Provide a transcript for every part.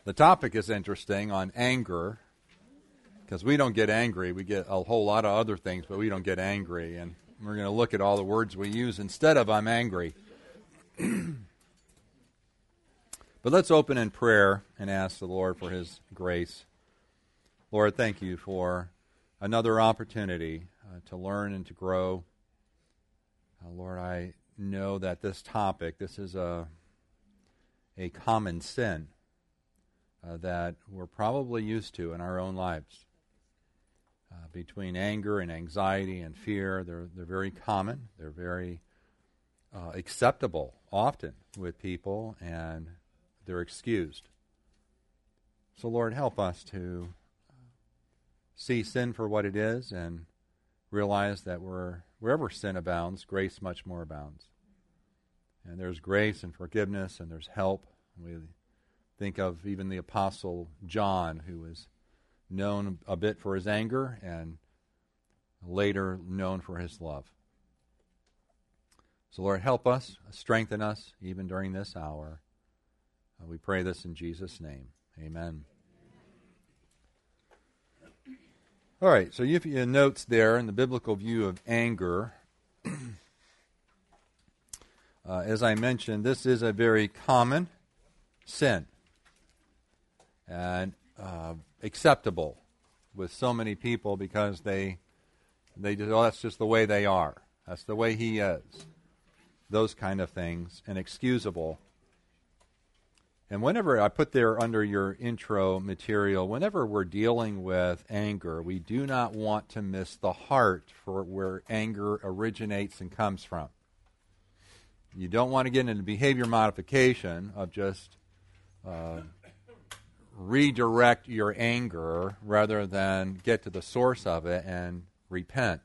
The topic is interesting on anger, because we don't get angry. We get a whole lot of other things, but we don't get angry. And we're going to look at all the words we use instead of I'm angry. But let's open in prayer and ask the Lord for His grace. Lord, thank you for another opportunity to learn and to grow. Lord, I know that this topic, this is a common sin that we're probably used to in our own lives. Between anger and anxiety and fear, they're very common. They're very acceptable often with people, and they're excused. So, Lord, help us to see sin for what it is and realize that wherever sin abounds, grace much more abounds. And there's grace and forgiveness, and there's help. We think of even the Apostle John, who was known a bit for his anger and later known for his love. So, Lord, help us, strengthen us even during this hour. We pray this in Jesus' name. Amen. All right, so you have your notes there in the biblical view of anger. As I mentioned, this is a very common sin and acceptable with so many people because they just, oh, that's just the way they are. That's the way he is. Those kind of things, and excusable. And whenever I put there under your intro material, whenever we're dealing with anger, we do not want to miss the heart for where anger originates and comes from. You don't want to get into behavior modification of just redirect your anger rather than get to the source of it and repent.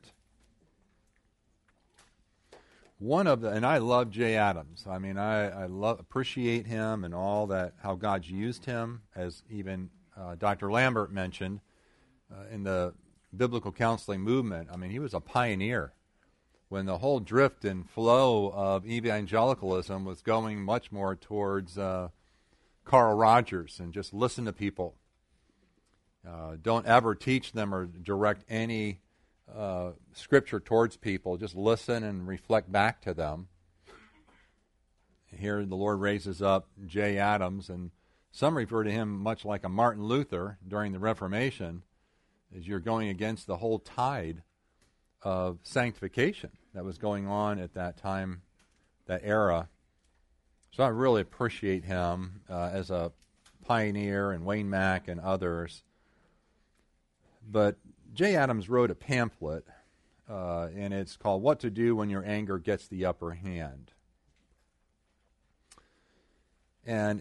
And I love Jay Adams. I mean, I appreciate him and all that, how God's used him, as even Dr. Lambert mentioned, in the biblical counseling movement. I mean, he was a pioneer when the whole drift and flow of evangelicalism was going much more towards Carl Rogers and just listen to people. Don't ever teach them or direct any Scripture towards people. Just listen and reflect back to them. Here the Lord raises up Jay Adams, and some refer to him much like a Martin Luther during the Reformation, as you're going against the whole tide of sanctification that was going on at that time, that era. So I really appreciate him as a pioneer, and Wayne Mack and others. But Jay Adams wrote a pamphlet, and it's called What to Do When Your Anger Gets the Upper Hand. And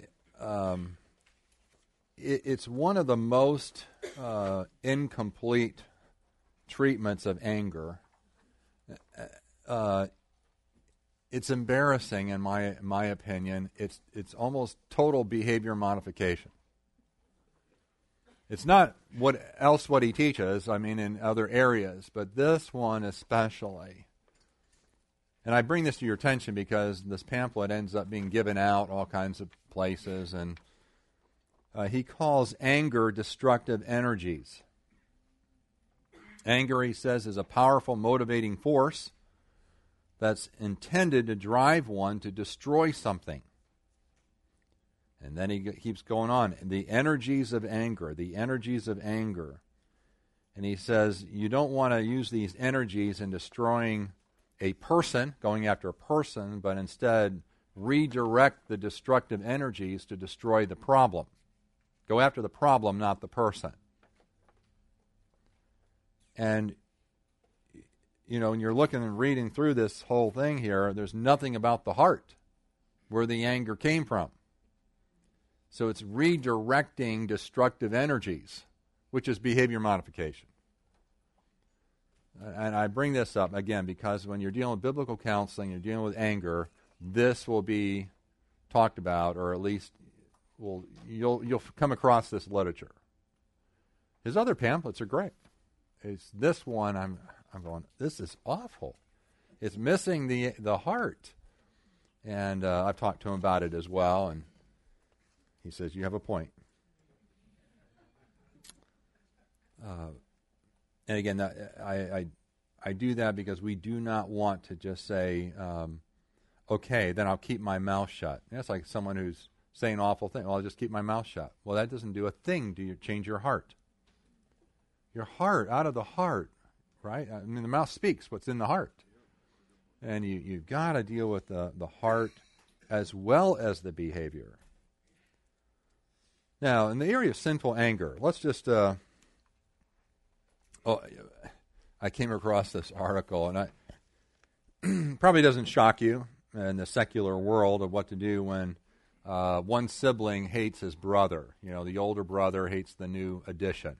it's one of the most incomplete treatments of anger. It's embarrassing, in my opinion. It's almost total behavior modification. It's not what he teaches, I mean, in other areas, but this one especially. And I bring this to your attention because this pamphlet ends up being given out all kinds of places, and he calls anger destructive energies. Anger, he says, is a powerful motivating force that's intended to drive one to destroy something. And then he keeps going on. The energies of anger. And he says you don't want to use these energies in destroying a person, going after a person, but instead redirect the destructive energies to destroy the problem. Go after the problem, not the person. And, you know, when you're looking and reading through this whole thing here, there's nothing about the heart where the anger came from. So it's redirecting destructive energies, which is behavior modification. And I bring this up, again, because when you're dealing with biblical counseling, you're dealing with anger, this will be talked about, or at least you'll come across this literature. His other pamphlets are great. It's this one, I'm going, this is awful. It's missing the heart. And I've talked to him about it as well, and he says, you have a point. And again, I do that because we do not want to just say, okay, then I'll keep my mouth shut. That's like someone who's saying awful things. Well, I'll just keep my mouth shut. Well, that doesn't do a thing to change your heart. Your heart, out of the heart, right? I mean, the mouth speaks what's in the heart. And you've got to deal with the heart as well as the behavior. Now, in the area of sinful anger, let's just... I came across this article, and it probably doesn't shock you in the secular world of what to do when one sibling hates his brother. You know, the older brother hates the new addition.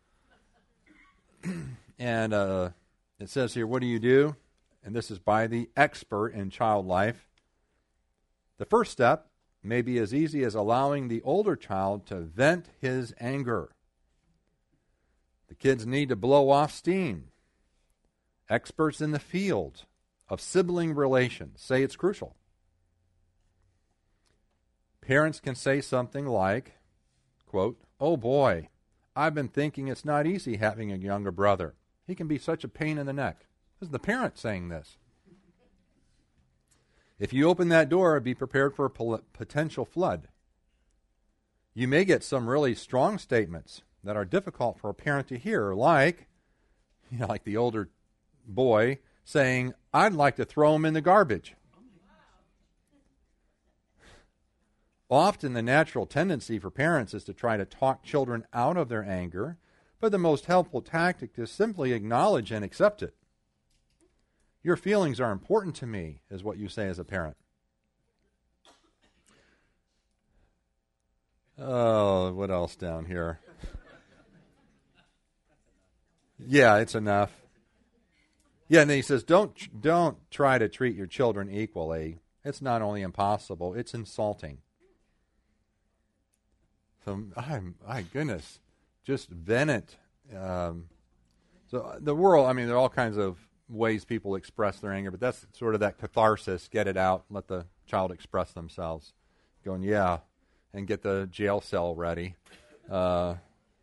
And it says here, what do you do? And this is by the expert in child life. The first step may be as easy as allowing the older child to vent his anger. The kids need to blow off steam. Experts in the field of sibling relations say it's crucial. Parents can say something like, quote, "Oh boy, I've been thinking it's not easy having a younger brother. He can be such a pain in the neck." This is the parent saying this. If you open that door, be prepared for a potential flood. You may get some really strong statements that are difficult for a parent to hear, like the older boy saying, "I'd like to throw him in the garbage." Often the natural tendency for parents is to try to talk children out of their anger, but the most helpful tactic is simply acknowledge and accept it. Your feelings are important to me, is what you say as a parent. Oh, what else down here? Yeah, it's enough. Yeah, and then he says, don't try to treat your children equally. It's not only impossible, it's insulting. So, my goodness, just vent it. So the world, I mean, there are all kinds of ways people express their anger, but that's sort of that catharsis, get it out, let the child express themselves. Going, yeah, and get the jail cell ready. So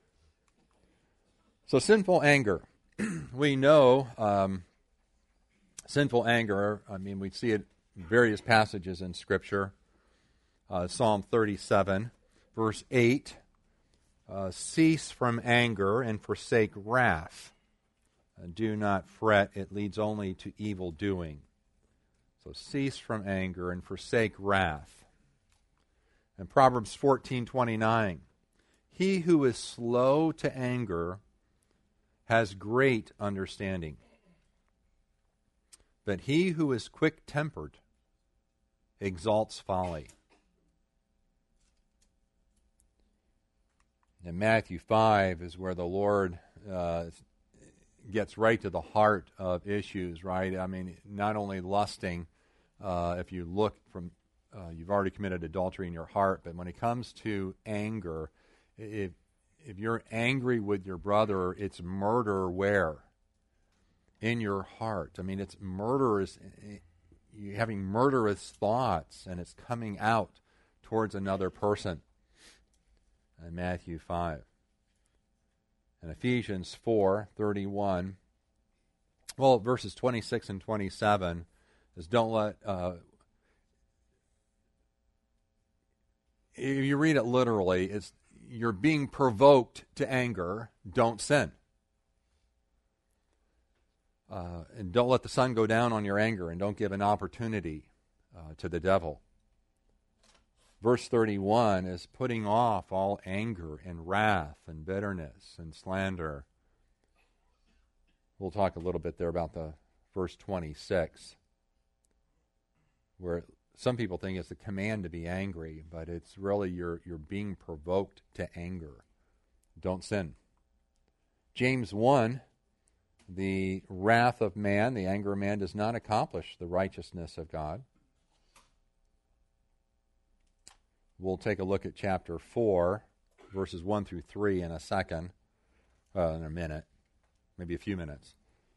sinful anger. We know sinful anger, I mean, we see it in various passages in Scripture. Psalm 37, verse 8, cease from anger and forsake wrath. Do not fret, it leads only to evil doing. So cease from anger and forsake wrath. And Proverbs 14:29, he who is slow to anger has great understanding, but he who is quick-tempered exalts folly. And Matthew 5 is where the Lord gets right to the heart of issues, right? I mean, not only lusting, if you look from, you've already committed adultery in your heart, but when it comes to anger, if you're angry with your brother, it's murder where? In your heart. I mean, it's murderous, you're having murderous thoughts, and it's coming out towards another person. In Matthew 5. And Ephesians 4:31. Well, verses 26 and 27 is don't let... if you read it literally, it's you're being provoked to anger, don't sin. And don't let the sun go down on your anger, and don't give an opportunity to the devil. Verse 31 is putting off all anger and wrath and bitterness and slander. We'll talk a little bit there about the verse 26, where some people think it's a command to be angry, but it's really you're being provoked to anger. Don't sin. James 1, the wrath of man, the anger of man, does not accomplish the righteousness of God. We'll take a look at chapter 4, verses 1 through 3 in a second, in a minute, maybe a few minutes.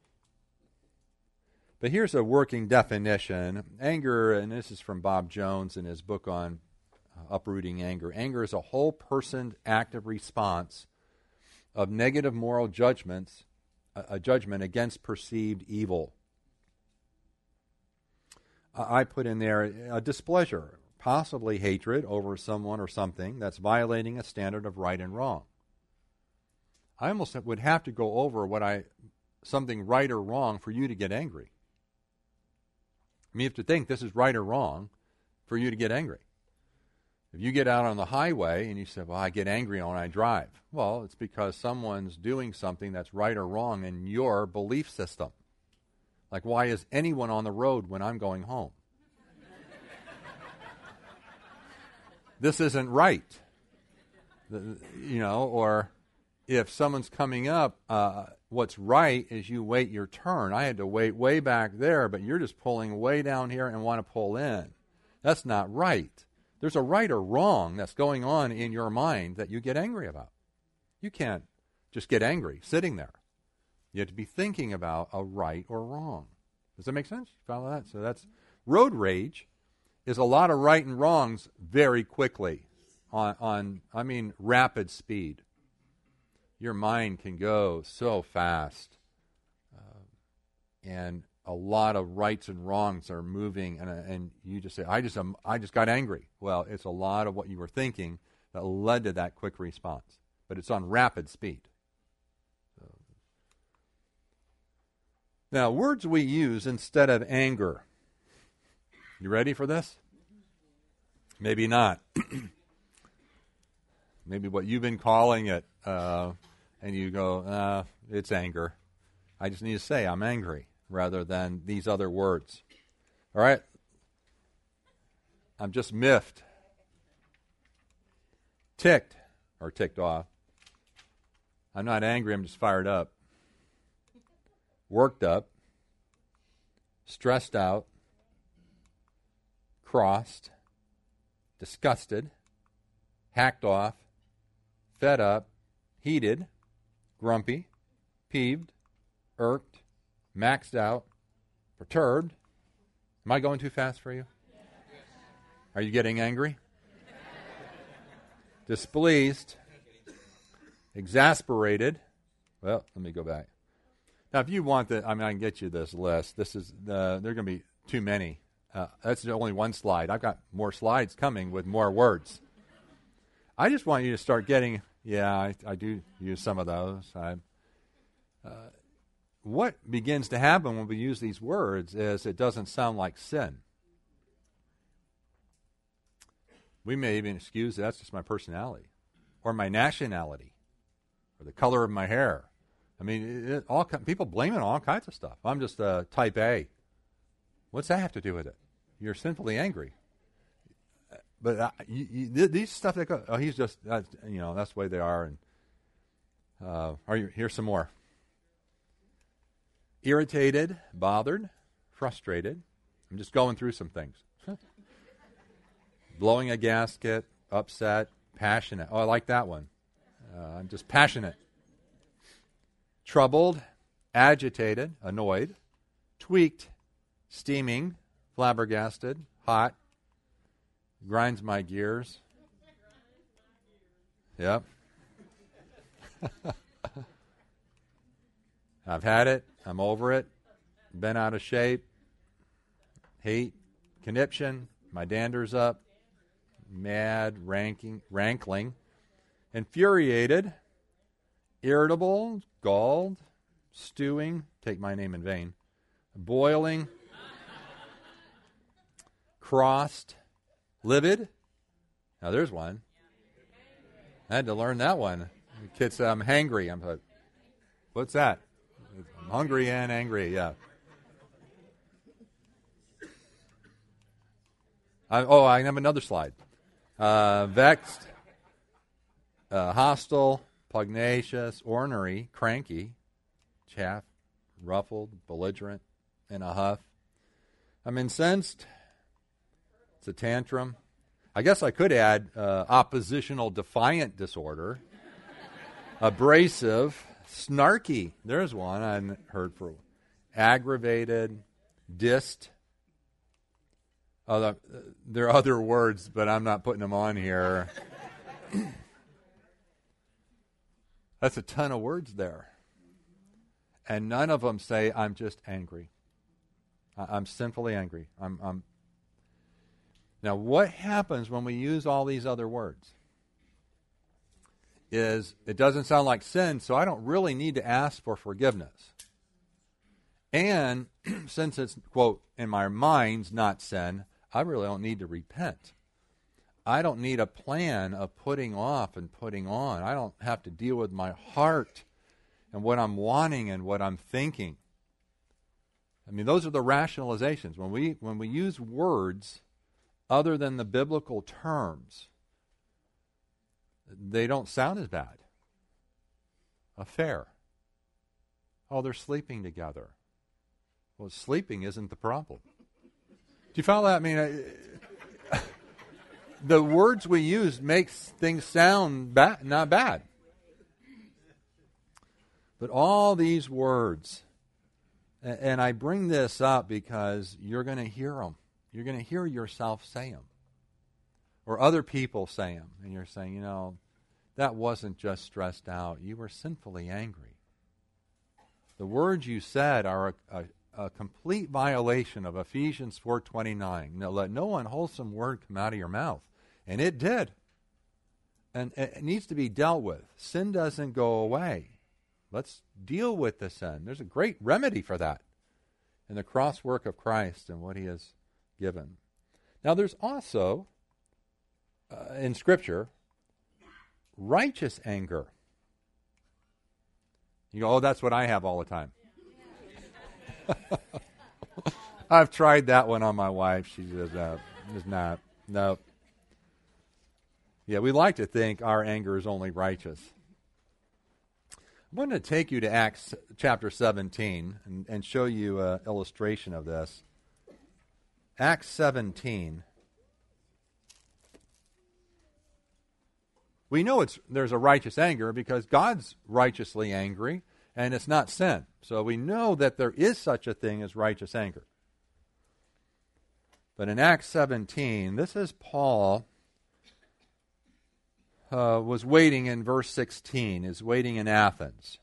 But here's a working definition. Anger, and this is from Bob Jones in his book on uprooting anger. Anger is a whole person's active response of negative moral judgments, a judgment against perceived evil. I put in there a displeasure, possibly hatred over someone or something that's violating a standard of right and wrong. I almost would have to go over something right or wrong for you to get angry. I mean, you have to think this is right or wrong for you to get angry. If you get out on the highway and you say, well, I get angry when I drive. Well, it's because someone's doing something that's right or wrong in your belief system. Like, why is anyone on the road when I'm going home? This isn't right. Or if someone's coming up, what's right is you wait your turn. I had to wait way back there, but you're just pulling way down here and want to pull in. That's not right. There's a right or wrong that's going on in your mind that you get angry about. You can't just get angry sitting there. You have to be thinking about a right or wrong. Does that make sense? Follow that? So that's road rage is a lot of right and wrongs very quickly on rapid speed. Your mind can go so fast, and a lot of rights and wrongs are moving, and you just say, I just got angry. Well, it's a lot of what you were thinking that led to that quick response, but it's on rapid speed. Now, words we use instead of anger. You ready for this? Maybe not. Maybe what you've been calling it, and you go, it's anger. I just need to say I'm angry rather than these other words. All right? I'm just miffed. Ticked, or ticked off. I'm not angry, I'm just fired up. Worked up, stressed out, crossed, disgusted, hacked off, fed up, heated, grumpy, peeved, irked, maxed out, perturbed. Am I going too fast for you? Are you getting angry? Displeased, exasperated. Well, let me go back. Now, if you want I can get you this list. There are going to be too many. That's only one slide. I've got more slides coming with more words. I just want you to start getting, I do use some of those. What begins to happen when we use these words is it doesn't sound like sin. We may even excuse that's just my personality or my nationality or the color of my hair. I mean, people blame it on all kinds of stuff. I'm just type A. What's that have to do with it? You're sinfully angry. But these stuff that go, he's just, that's the way they are. And here's some more. Irritated, bothered, frustrated. I'm just going through some things. Blowing a gasket, upset, passionate. Oh, I like that one. I'm just passionate. Troubled, agitated, annoyed, tweaked, steaming, flabbergasted, hot, grinds my gears. Yep. I've had it. I'm over it. Been out of shape. Hate, conniption. My dander's up. Mad, rankling. Infuriated. Irritable, galled, stewing, take my name in vain, boiling, crossed, livid. Now there's one. I had to learn that one. The kid said, I'm hangry. I'm like, what's that? I'm hungry and angry, yeah. I have another slide. Vexed, hostile, pugnacious, ornery, cranky, chaff, ruffled, belligerent, in a huff. I'm incensed. It's a tantrum. I guess I could add oppositional defiant disorder, abrasive, snarky. There's one I hadn't heard for. Aggravated, dissed. There are other words, but I'm not putting them on here. That's a ton of words there. And none of them say, I'm just angry. I'm sinfully angry. Now, what happens when we use all these other words is it doesn't sound like sin, so I don't really need to ask for forgiveness. And since it's, quote, in my mind's not sin, I really don't need to repent. I don't need a plan of putting off and putting on. I don't have to deal with my heart and what I'm wanting and what I'm thinking. I mean, those are the rationalizations. When we use words other than the biblical terms, they don't sound as bad. Affair. Oh, they're sleeping together. Well, sleeping isn't the problem. Do you follow that? I mean, the words we use makes things sound not bad. But all these words, and I bring this up because you're going to hear them. You're going to hear yourself say them. Or other people say them. And you're saying, that wasn't just stressed out. You were sinfully angry. The words you said are a complete violation of Ephesians 4:29. Now, let no unwholesome word come out of your mouth. And it did. And it needs to be dealt with. Sin doesn't go away. Let's deal with the sin. There's a great remedy for that in the cross work of Christ and what he has given. Now, there's also, in Scripture, righteous anger. You go, oh, that's what I have all the time. I've tried that one on my wife. She says, is not. No. Yeah, we like to think our anger is only righteous. I'm going to take you to Acts chapter 17 and show you an illustration of this. Acts 17. We know there's a righteous anger because God's righteously angry, and it's not sin. So we know that there is such a thing as righteous anger. But in Acts 17, this is Paul was waiting in verse 16, is waiting in Athens.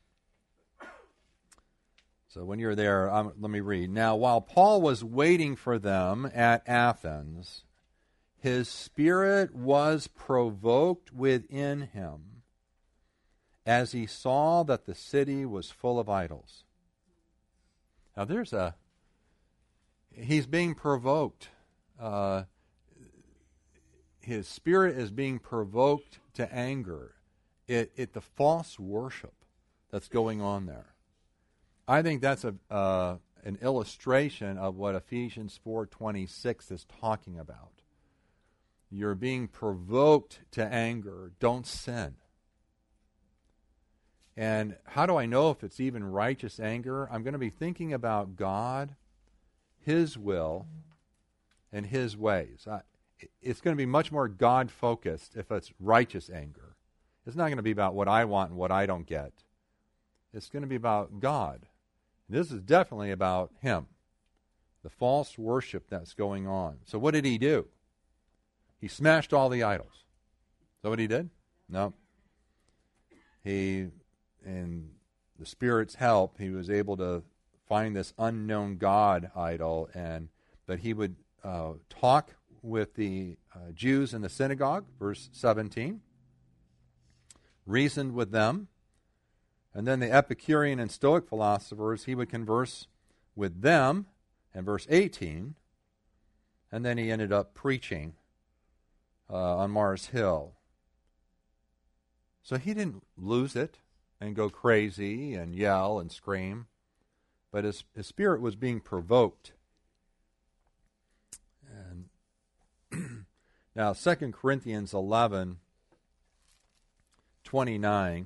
So when you're there, let me read. Now, while Paul was waiting for them at Athens, his spirit was provoked within him as he saw that the city was full of idols. Now, he's being provoked. His spirit is being provoked to anger at the false worship that's going on there. I think that's an illustration of what Ephesians 4:26 is talking about. You're being provoked to anger. Don't sin. And how do I know if it's even righteous anger? I'm going to be thinking about God, his will, and his ways. It's going to be much more God-focused if it's righteous anger. It's not going to be about what I want and what I don't get. It's going to be about God. This is definitely about him, the false worship that's going on. So what did he do? He smashed all the idols. Is that what he did? No. He, in the Spirit's help, he was able to find this unknown God idol, but he would talk with the Jews in the synagogue, verse 17, reasoned with them, and then the Epicurean and Stoic philosophers, he would converse with them, in verse 18, and then he ended up preaching on Mars Hill. So he didn't lose it and go crazy and yell and scream, but his spirit was being provoked. And now 2 Corinthians 11:29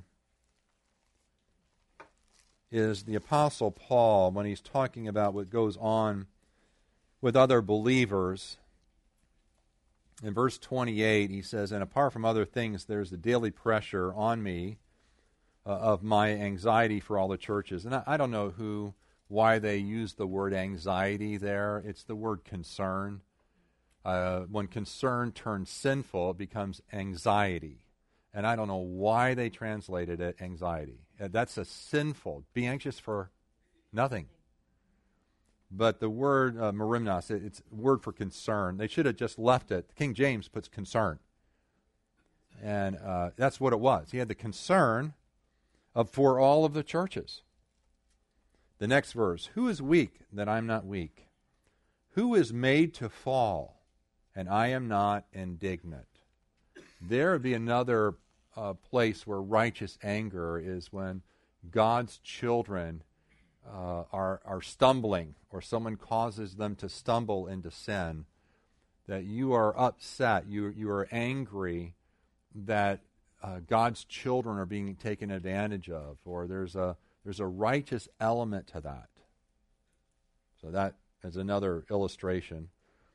is the Apostle Paul when he's talking about what goes on with other believers. In verse 28, he says, and apart from other things, there's the daily pressure on me of my anxiety for all the churches. And I don't know why they use the word anxiety there. It's the word concern. When concern turns sinful, it becomes anxiety. And I don't know why they translated it anxiety. That's a sinful. Be anxious for nothing. But the word merimnos, it's a word for concern. They should have just left it. King James puts concern. And that's what it was. He had the concern for all of the churches. The next verse, who is weak that I'm not weak? Who is made to fall and I am not indignant? There would be another place where righteous anger is when God's children are stumbling, or someone causes them to stumble into sin, that you are upset, you are angry that God's children are being taken advantage of, or there's a righteous element to that. So that is another illustration.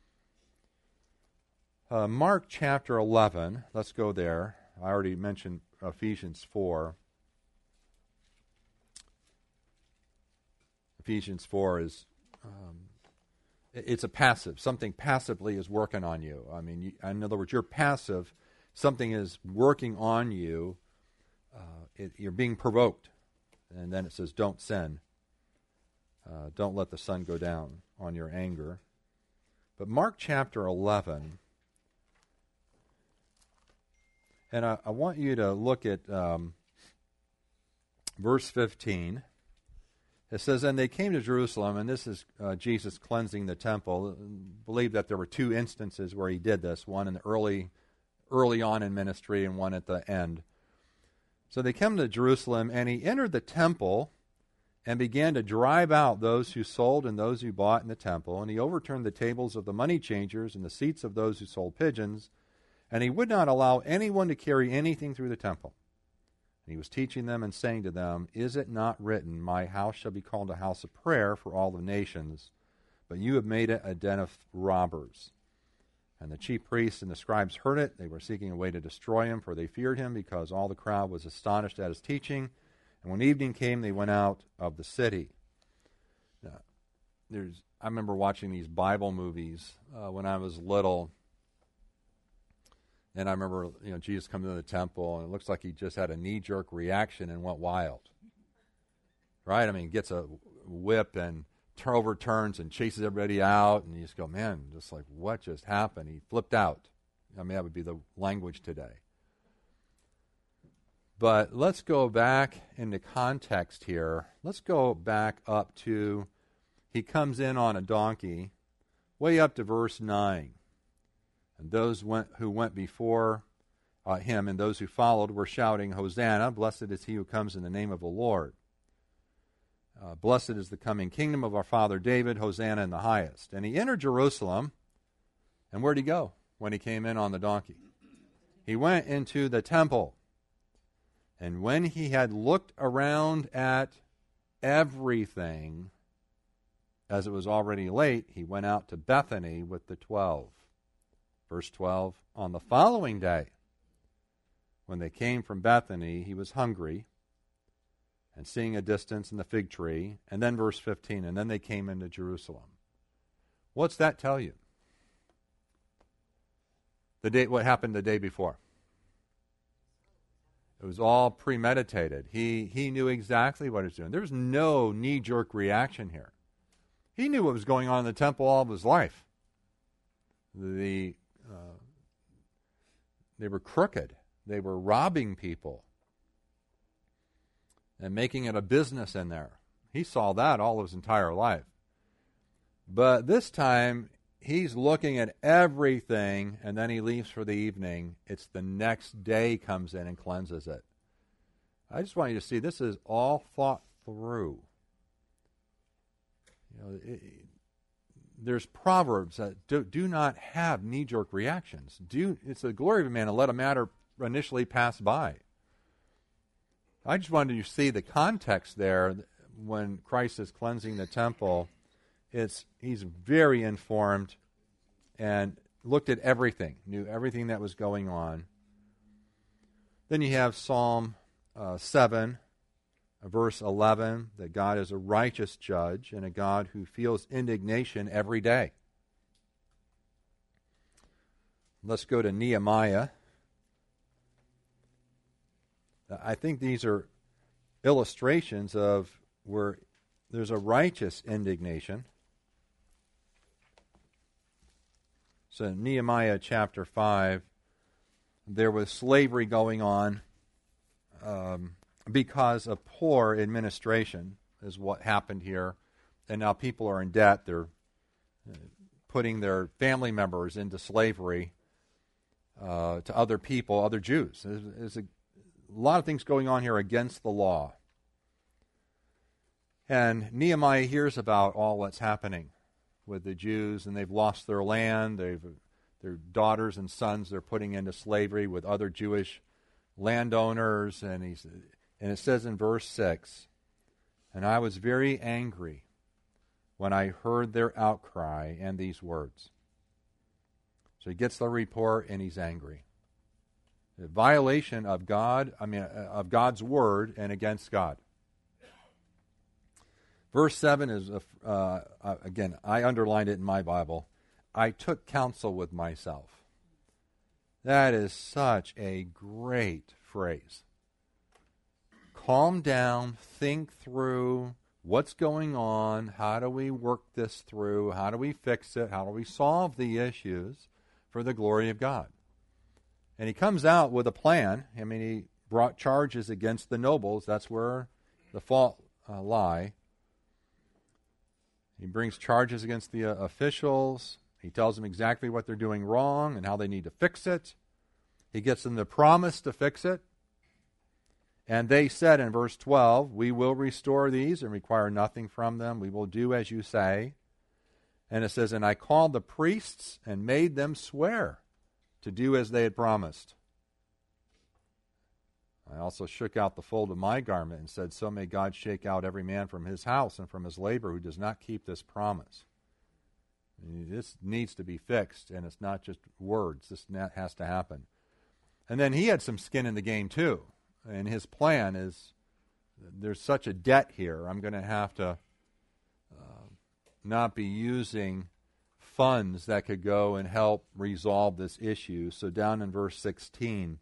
Mark chapter 11, let's go there. I already mentioned Ephesians 4. Ephesians 4 is, it's a passive. Something passively is working on you. I mean, in other words, you're passive. Something is working on you. You're being provoked. And then it says, don't sin. Don't let the sun go down on your anger. But Mark chapter 11, and I want you to look at verse 15. It says, and they came to Jerusalem, and this is Jesus cleansing the temple. I believe that there were two instances where he did this, one in the early on in ministry and one at the end. So they come to Jerusalem, and he entered the temple and began to drive out those who sold and those who bought in the temple. And he overturned the tables of the money changers and the seats of those who sold pigeons. And he would not allow anyone to carry anything through the temple. And he was teaching them and saying to them, is it not written, my house shall be called a house of prayer for all the nations, but you have made it a den of robbers. And the chief priests and the scribes heard it. They were seeking a way to destroy him, for they feared him, because all the crowd was astonished at his teaching. And when evening came, they went out of the city. Now, I remember watching these Bible movies when I was little. And I remember, Jesus coming to the temple, and it looks like he just had a knee-jerk reaction and went wild. Right? I mean, gets a whip and overturns and chases everybody out, and you just go, man, just like, what just happened? He flipped out. I mean, that would be the language today. But let's go back into context here. Let's go back up to, he comes in on a donkey, way up to verse 9. And those who went before him and those who followed were shouting, Hosanna, blessed is he who comes in the name of the Lord. Blessed is the coming kingdom of our father David, Hosanna in the highest. And he entered Jerusalem, and where'd he go when he came in on the donkey? He went into the temple. And when he had looked around at everything, as it was already late, he went out to Bethany with the 12. Verse 12, on the following day, when they came from Bethany, he was hungry, and seeing a distance in the fig tree. And then verse 15, and then they came into Jerusalem. What's that tell you? What happened the day before? It was all premeditated. He knew exactly what he was doing. There was no knee-jerk reaction here. He knew what was going on in the temple all of his life. They were crooked. They were robbing people and making it a business in there. He saw that all his entire life. But this time, he's looking at everything, and then he leaves for the evening. It's the next day comes in and cleanses it. I just want you to see this is all thought through. There's proverbs that do not have knee-jerk reactions. It's the glory of a man to let a matter initially pass by. I just wanted you to see the context there when Christ is cleansing the temple. He's very informed and looked at everything, knew everything that was going on. Then you have Psalm 7, verse 11, that God is a righteous judge and a God who feels indignation every day. Let's go to Nehemiah. I think these are illustrations of where there's a righteous indignation. So in Nehemiah chapter 5, there was slavery going on because of poor administration is what happened here. And now people are in debt. They're putting their family members into slavery to other people, other Jews. There's a lot of things going on here against the law. And Nehemiah hears about all that's happening with the Jews, and they've lost their land. Their daughters and sons they're putting into slavery with other Jewish landowners. And it says in verse 6, "And I was very angry when I heard their outcry and these words." So he gets the report and he's angry. A violation of of God's word and against God. Verse 7 is, again, I underlined it in my Bible. "I took counsel with myself." That is such a great phrase. Calm down, think through what's going on, how do we work this through, how do we fix it, how do we solve the issues for the glory of God. And he comes out with a plan. I mean, he brought charges against the nobles. That's where the fault lie. He brings charges against the officials. He tells them exactly what they're doing wrong and how they need to fix it. He gets them the promise to fix it. And they said in verse 12, "We will restore these and require nothing from them. We will do as you say." And it says, "And I called the priests and made them swear to do as they had promised. I also shook out the fold of my garment and said, so may God shake out every man from his house and from his labor who does not keep this promise." This needs to be fixed, and it's not just words. This has to happen. And then he had some skin in the game, too. And his plan is, there's such a debt here, I'm going to have to not be using funds that could go and help resolve this issue. So down in verse 18.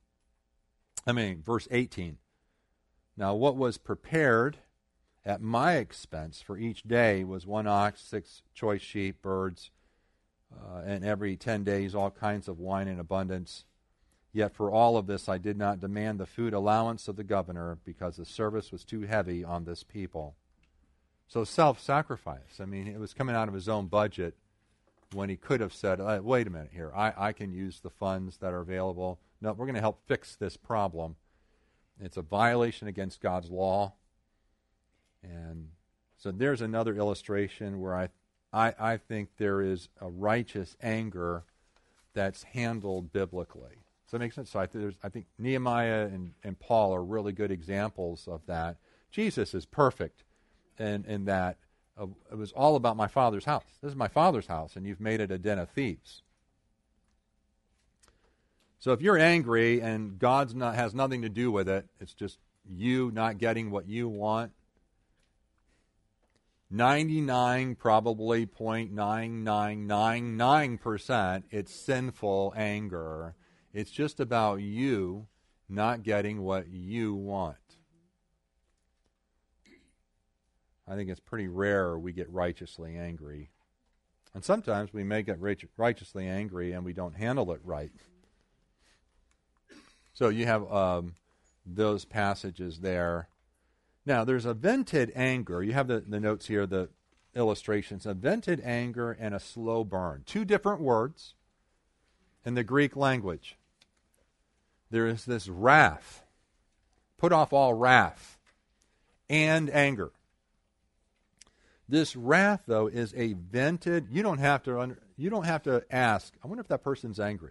"Now what was prepared at my expense for each day was 1 ox, 6 choice sheep, birds, and every 10 days all kinds of wine in abundance. Yet for all of this I did not demand the food allowance of the governor, because the service was too heavy on this people." So self-sacrifice. I mean, it was coming out of his own budget when he could have said, wait a minute here, I can use the funds that are available. No, we're going to help fix this problem. It's a violation against God's law. And so there's another illustration where I think there is a righteous anger that's handled biblically. Does that make sense? So I think Nehemiah and Paul are really good examples of that. Jesus is perfect in that it was all about my Father's house. This is my Father's house, and you've made it a den of thieves. So if you're angry and God has nothing to do with it, it's just you not getting what you want, 99 probably 0.9999%, it's sinful anger. It's just about you not getting what you want. I think it's pretty rare we get righteously angry. And sometimes we may get righteously angry and we don't handle it right. So you have those passages there. Now, there's a vented anger. You have the notes here, the illustrations. A vented anger and a slow burn. Two different words in the Greek language. There is this wrath. Put off all wrath and anger. This wrath, though, is a vented. You don't have to ask, I wonder if that person's angry.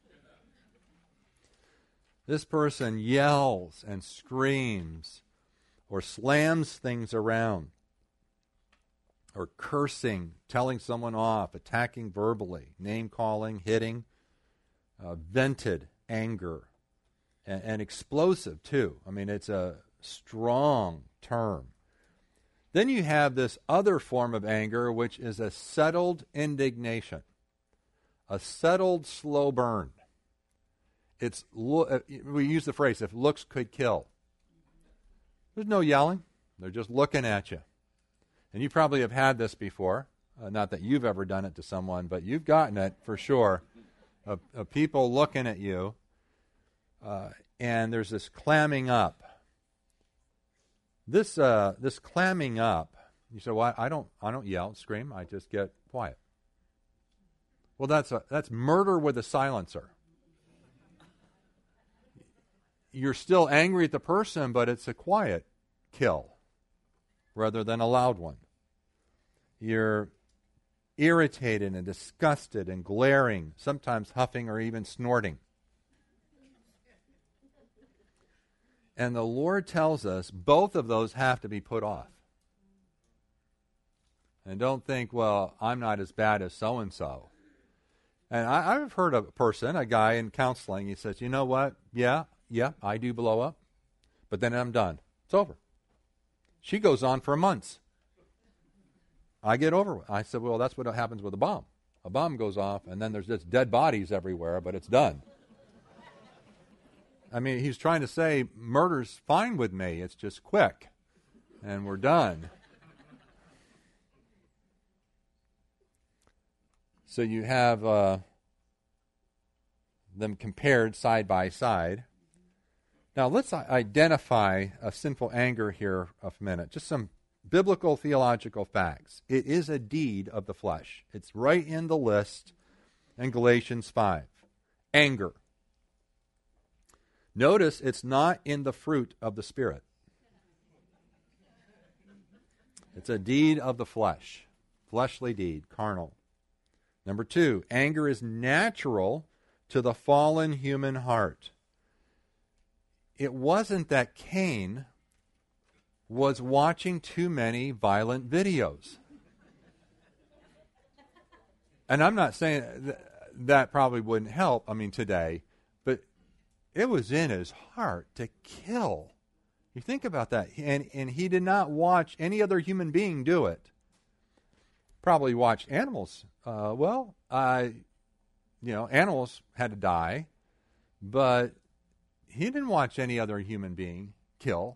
This person yells and screams or slams things around or cursing, telling someone off, attacking verbally, name-calling, hitting, vented anger, and explosive, too. I mean, it's a strong term. Then you have this other form of anger, which is a settled indignation, a settled slow burn. We use the phrase, if looks could kill. There's no yelling. They're just looking at you. And you probably have had this before. Not that you've ever done it to someone, but you've gotten it for sure. Of people looking at you, and there's this clamming up. This clamming up. You say, "Well, I don't yell, scream. I just get quiet." Well, that's murder with a silencer. You're still angry at the person, but it's a quiet kill rather than a loud one. You're irritated and disgusted and glaring, sometimes huffing or even snorting. And the Lord tells us both of those have to be put off. And don't think, well, I'm not as bad as so-and-so. And I've heard of a guy in counseling, he says, you know what? Yeah, I do blow up, but then I'm done. It's over. She goes on for months. I get over it. I said, well, that's what happens with a bomb. A bomb goes off, and then there's just dead bodies everywhere, but it's done. I mean, he's trying to say, murder's fine with me. It's just quick, and we're done. So you have them compared side by side. Now, let's identify a sinful anger here for a minute. Just some biblical theological facts. It is a deed of the flesh. It's right in the list in Galatians 5. Anger. Notice it's not in the fruit of the Spirit. It's a deed of the flesh. Fleshly deed, carnal. Number 2, anger is natural to the fallen human heart. It wasn't that Cain was watching too many violent videos. And I'm not saying that probably wouldn't help, today, but it was in his heart to kill. You think about that. And he did not watch any other human being do it. Probably watched animals. Animals had to die, but he didn't watch any other human being kill.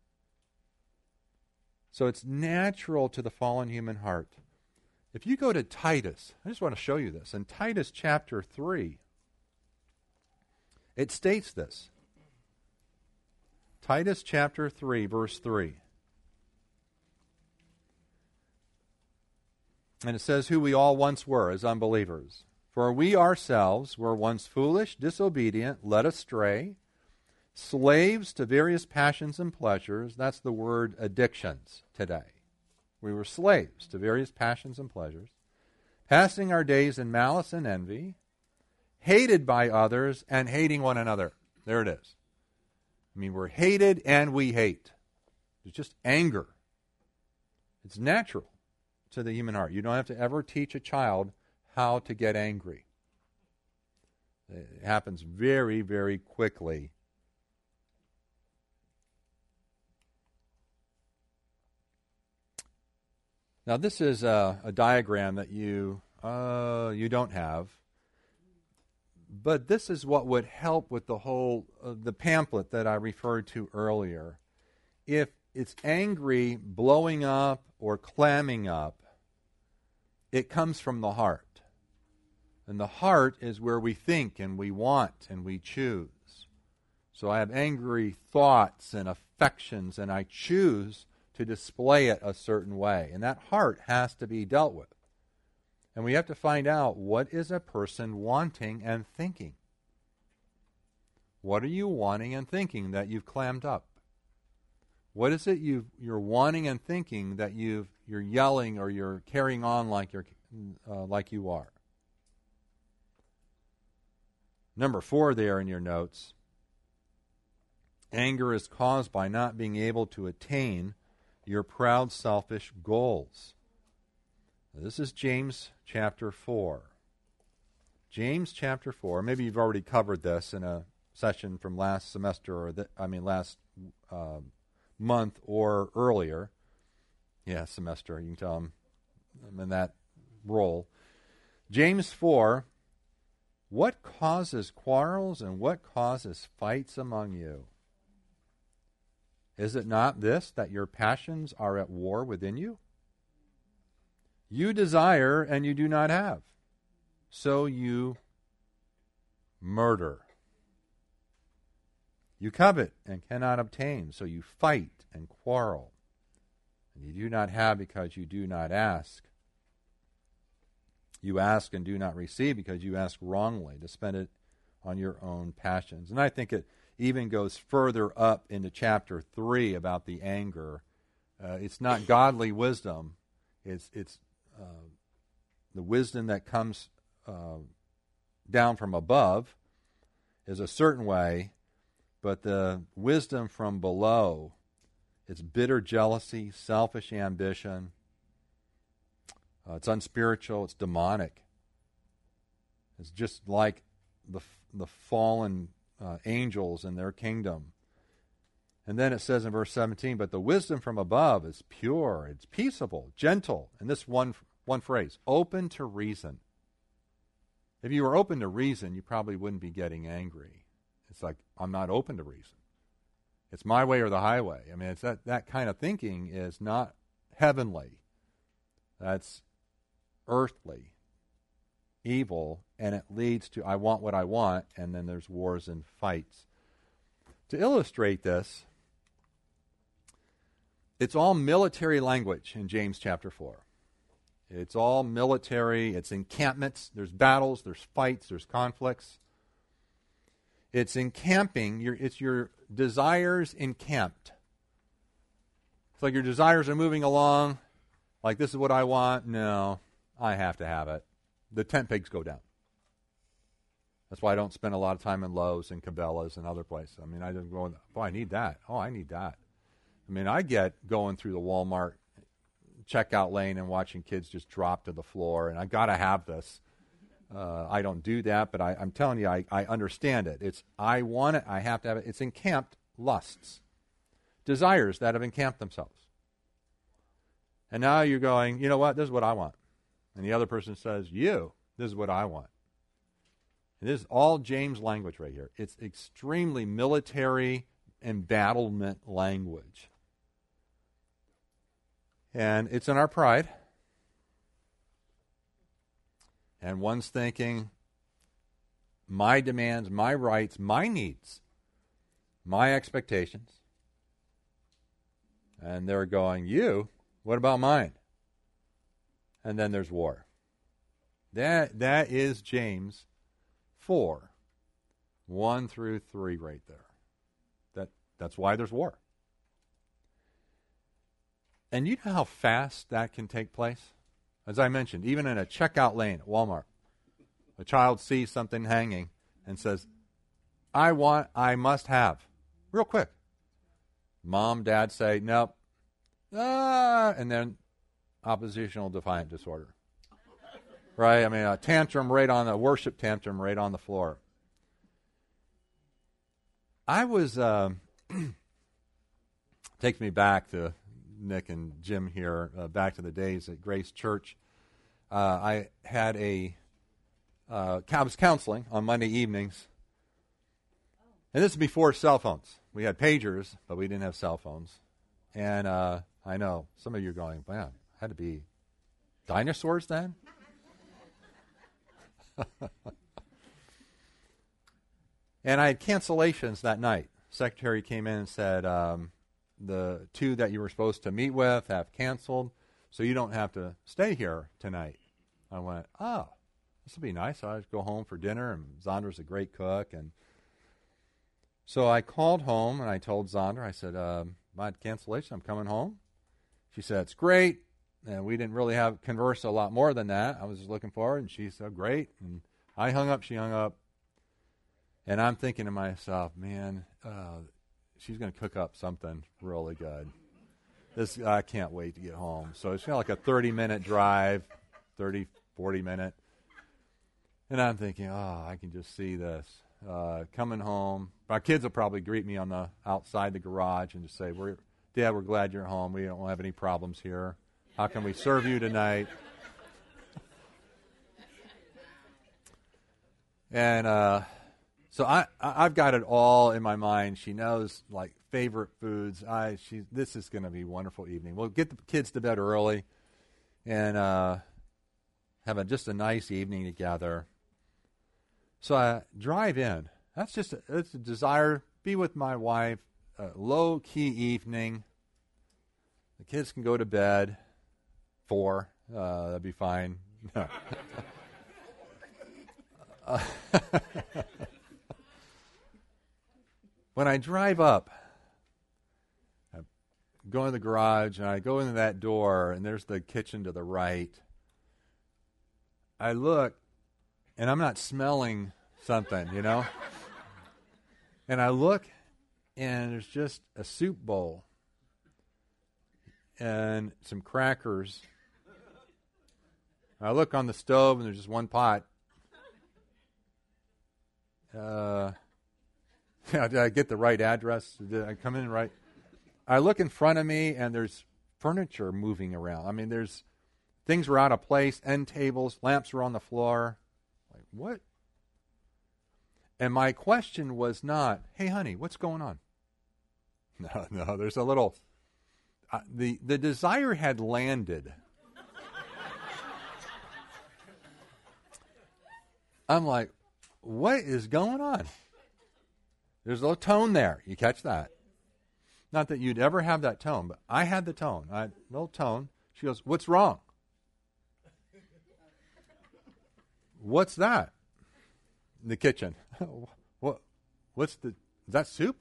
So it's natural to the fallen human heart. If you go to Titus, I just want to show you this. In Titus chapter 3, it states this. Titus chapter 3, verse 3. And it says, who we all once were as unbelievers. For we ourselves were once foolish, disobedient, led astray, slaves to various passions and pleasures. That's the word addictions today. We were slaves to various passions and pleasures, passing our days in malice and envy, hated by others and hating one another. There it is. We're hated and we hate. It's just anger. It's natural to the human heart. You don't have to ever teach a child how to get angry. It happens very, very quickly. Now, this is a diagram that you don't have, but this is what would help with the whole the pamphlet that I referred to earlier. If it's angry, blowing up, or clamming up, it comes from the heart. And the heart is where we think and we want and we choose. So I have angry thoughts and affections, and I choose to display it a certain way. And that heart has to be dealt with. And we have to find out, what is a person wanting and thinking? What are you wanting and thinking that you've clammed up? What is it you're wanting and thinking that you're yelling or you're carrying on like you are? Number 4 there in your notes. Anger is caused by not being able to attain your proud, selfish goals. This is James chapter 4. James chapter 4. Maybe you've already covered this in a session from last semester or last month or earlier. Yeah, semester. You can tell I'm in that role. James 4. What causes quarrels and what causes fights among you? Is it not this, that your passions are at war within you? You desire and you do not have, so you murder. You covet and cannot obtain, so you fight and quarrel. And you do not have because you do not ask. You ask and do not receive because you ask wrongly to spend it on your own passions. And I think it even goes further up into chapter 3 about the anger. It's not godly wisdom. It's the wisdom that comes down from above is a certain way, but the wisdom from below, it's bitter jealousy, selfish ambition. It's unspiritual. It's demonic. It's just like the fallen angels in their kingdom. And then it says in verse 17, but the wisdom from above is pure, it's peaceable, gentle. And this one phrase, open to reason. If you were open to reason, you probably wouldn't be getting angry. It's like, I'm not open to reason. It's my way or the highway. I mean, it's that kind of thinking is not heavenly. That's earthly, evil, and it leads to I want what I want, and then there's wars and fights. To illustrate this, it's all military language in James chapter 4. It's all military, it's encampments, there's battles, there's fights, there's conflicts. It's encamping, it's your desires encamped. It's like your desires are moving along, like this is what I want. No, I have to have it. The tent pegs go down. That's why I don't spend a lot of time in Lowe's and Cabela's and other places. I mean, I just go, oh, I need that. Oh, I need that. I mean, I get going through the Walmart checkout lane and watching kids just drop to the floor, and I got to have this. I don't do that, but I'm telling you, I understand it. It's I want it, I have to have it. It's encamped lusts, desires that have encamped themselves. And now you're going, you know what, this is what I want. And the other person says, this is what I want. And this is all James language right here. It's extremely military embattlement language. And it's in our pride. And one's thinking, my demands, my rights, my needs, my expectations. And they're going, what about mine? And then there's war. That is James 4, 1 through 3 right there. That's why there's war. And you know how fast that can take place? As I mentioned, even in a checkout lane at Walmart, a child sees something hanging and says, I must have. Real quick. Mom, dad say, nope. And then oppositional defiant disorder. Right? I mean, a worship tantrum right on the floor. I was, takes me back to Nick and Jim here, back to the days at Grace Church. I had I was counseling on Monday evenings. And this is before cell phones. We had pagers, but we didn't have cell phones. And I know, some of you are going, man, had to be dinosaurs then? And I had cancellations that night. Secretary came in and said, the 2 that you were supposed to meet with have canceled, so you don't have to stay here tonight. I went, this will be nice. I'll just go home for dinner, and Zondra's a great cook. And so I called home, and I told Zondra, I said, my cancellation, I'm coming home. She said, it's great. And we didn't really have converse a lot more than that. I was just looking forward, and she said, great. And I hung up, she hung up. And I'm thinking to myself, man, she's going to cook up something really good. I can't wait to get home. So it's kind of like a 30-minute drive, 30, 40-minute. And I'm thinking, I can just see this. Coming home. My kids will probably greet me outside the garage and just say, Dad, we're glad you're home. We don't have any problems here. How can we serve you tonight? And So I've got it all in my mind. She knows like favorite foods. This is going to be a wonderful evening. We'll get the kids to bed early and have just a nice evening together. So I drive in. It's a desire. Be with my wife. A low-key evening. The kids can go to bed. 4. That'd be fine. When I drive up, I go in the garage, and I go into that door, and there's the kitchen to the right. I look, and I'm not smelling something, you know? And I look, and there's just a soup bowl and some crackers. I look on the stove, and there's just one pot. Did I get the right address? Did I come in right? I look in front of me, and there's furniture moving around. I mean, there's things were out of place, end tables, lamps were on the floor. Like, what? And my question was not, hey, honey, what's going on? No, there's a little... the desire had landed. I'm like, what is going on? There's a little tone there. You catch that? Not that you'd ever have that tone, but I had the tone. I had a little tone. She goes, what's wrong? What's that? In the kitchen. Is that soup?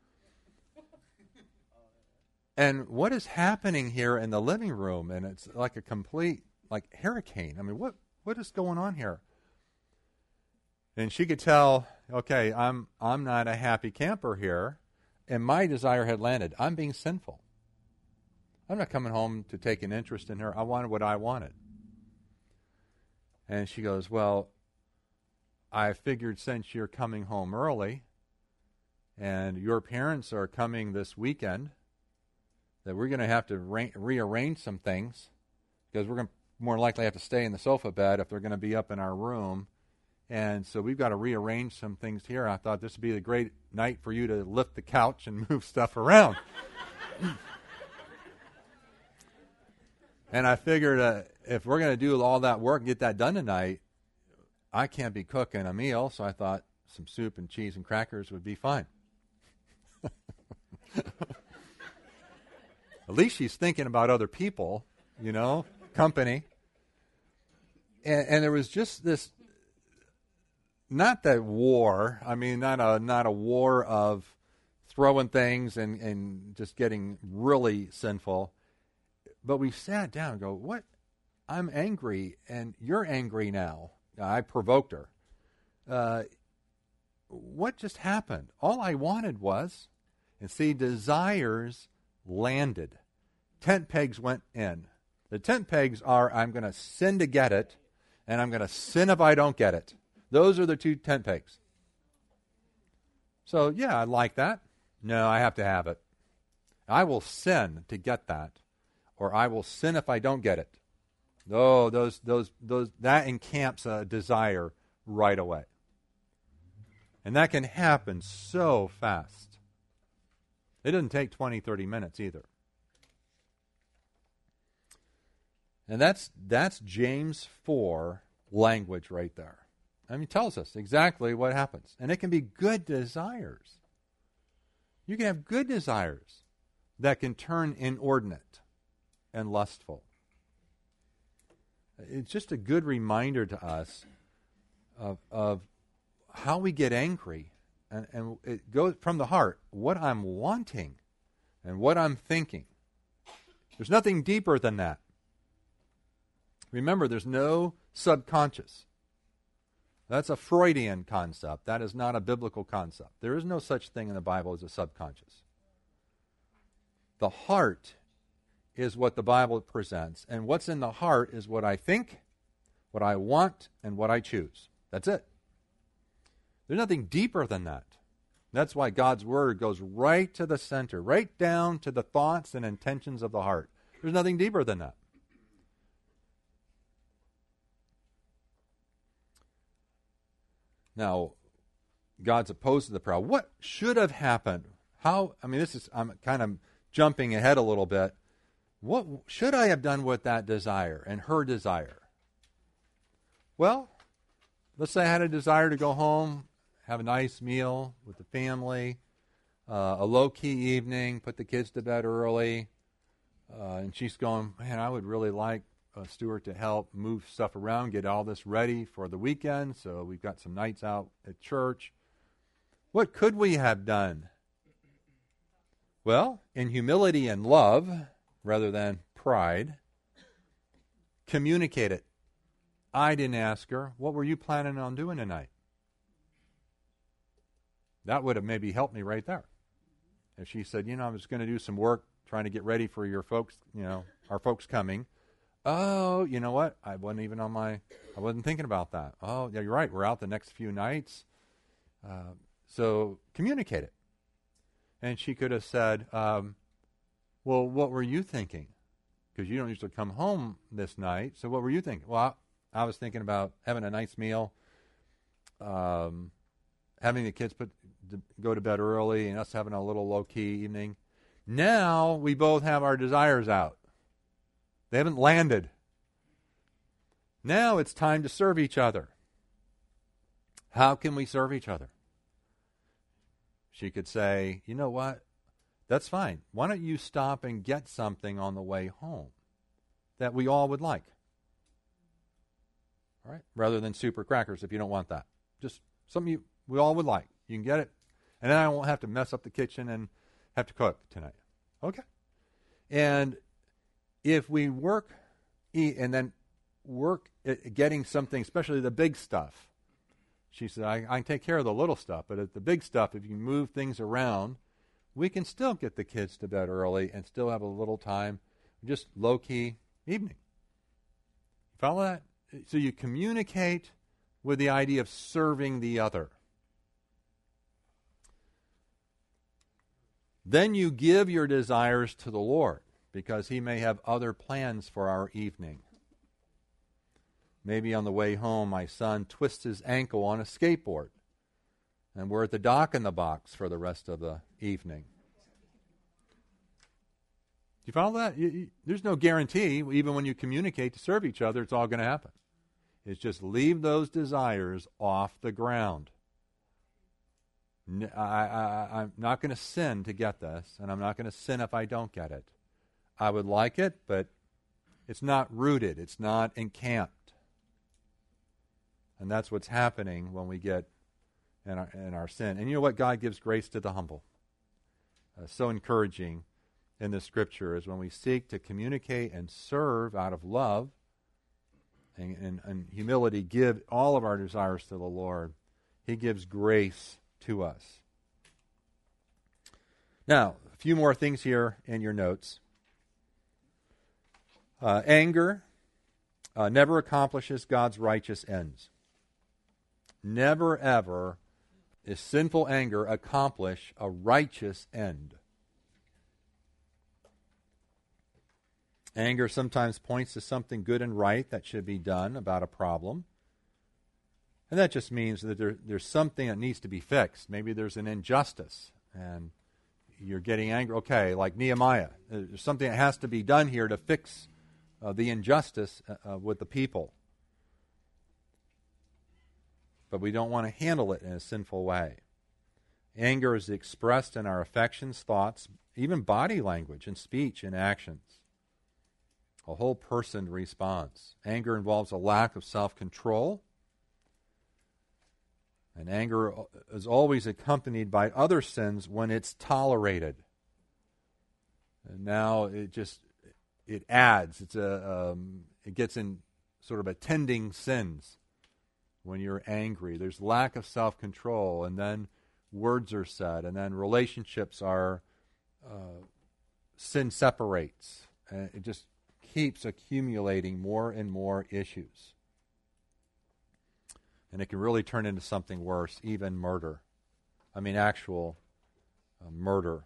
And what is happening here in the living room? And it's like a complete, like, hurricane. I mean, what is going on here? And she could tell, okay, I'm not a happy camper here, and my desire had landed. I'm being sinful. I'm not coming home to take an interest in her. I wanted what I wanted. And she goes, well, I figured since you're coming home early and your parents are coming this weekend that we're going to have to rearrange some things because we're going to more likely have to stay in the sofa bed if they're going to be up in our room. And so we've got to rearrange some things here. I thought this would be a great night for you to lift the couch and move stuff around. And I figured if we're going to do all that work and get that done tonight, I can't be cooking a meal. So I thought some soup and cheese and crackers would be fine. At least she's thinking about other people, you know, company. And there was just this... Not that war. I mean, not a war of throwing things and just getting really sinful. But we sat down and go, what? I'm angry, and you're angry now. I provoked her. What just happened? All I wanted was, and see, desires landed. Tent pegs went in. The tent pegs are, I'm going to sin to get it, and I'm going to sin if I don't get it. Those are the 2 tent pegs. So, yeah, I like that. No, I have to have it. I will sin to get that, or I will sin if I don't get it. Oh, those that encamps a desire right away. And that can happen so fast. It doesn't take 20, 30 minutes either. And that's James 4 language right there. I mean, it tells us exactly what happens. And it can be good desires. You can have good desires that can turn inordinate and lustful. It's just a good reminder to us of how we get angry. And it goes from the heart, what I'm wanting and what I'm thinking. There's nothing deeper than that. Remember, there's no subconscious. That's a Freudian concept. That is not a biblical concept. There is no such thing in the Bible as a subconscious. The heart is what the Bible presents, and what's in the heart is what I think, what I want, and what I choose. That's it. There's nothing deeper than that. That's why God's Word goes right to the center, right down to the thoughts and intentions of the heart. There's nothing deeper than that. Now, God's opposed to the proud. What should have happened? I'm kind of jumping ahead a little bit. What should I have done with that desire and her desire? Well, let's say I had a desire to go home, have a nice meal with the family, a low-key evening, put the kids to bed early, and she's going, man, I would really like Stuart to help move stuff around, get all this ready for the weekend, so we've got some nights out at church. What could we have done? Well, in humility and love, rather than pride, communicate it. I didn't ask her, what were you planning on doing tonight? That would have maybe helped me right there. If she said, I was going to do some work trying to get ready for your folks, our folks coming. Oh, you know what? I wasn't thinking about that. Oh, yeah, you're right. We're out the next few nights. So communicate it. And she could have said, well, what were you thinking? Because you don't usually come home this night. So what were you thinking? Well, I was thinking about having a nice meal, having the kids go to bed early, and us having a little low-key evening. Now we both have our desires out. They haven't landed. Now it's time to serve each other. How can we serve each other? She could say, you know what? That's fine. Why don't you stop and get something on the way home that we all would like? All right? Rather than super crackers if you don't want that. Just something we all would like. You can get it. And then I won't have to mess up the kitchen and have to cook tonight. Okay? And if we eat at getting something, especially the big stuff, she said, I can take care of the little stuff, but at the big stuff, if you move things around, we can still get the kids to bed early and still have a little time, just low-key evening. Follow that? So you communicate with the idea of serving the other. Then you give your desires to the Lord, because He may have other plans for our evening. Maybe on the way home, my son twists his ankle on a skateboard, and we're at the Dock in the Box for the rest of the evening. Do you follow that? There's no guarantee, even when you communicate to serve each other, it's all going to happen. It's just leave those desires off the ground. I'm not going to sin to get this, and I'm not going to sin if I don't get it. I would like it, but it's not rooted. It's not encamped. And that's what's happening when we get in our sin. And you know what? God gives grace to the humble. So encouraging in the Scripture is when we seek to communicate and serve out of love and humility, give all of our desires to the Lord. He gives grace to us. Now, a few more things here in your notes. Anger never accomplishes God's righteous ends. Never, ever is sinful anger accomplish a righteous end. Anger sometimes points to something good and right that should be done about a problem. And that just means that there's something that needs to be fixed. Maybe there's an injustice and you're getting angry. Okay, like Nehemiah. There's something that has to be done here to fix the injustice with the people. But we don't want to handle it in a sinful way. Anger is expressed in our affections, thoughts, even body language and speech and actions. A whole person responds. Anger involves a lack of self-control. And anger is always accompanied by other sins when it's tolerated. And now it adds. It gets in sort of attending sins. When you're angry, there's lack of self-control, and then words are said, and then relationships are sin separates, and it just keeps accumulating more and more issues. And it can really turn into something worse, even murder. Actual murder.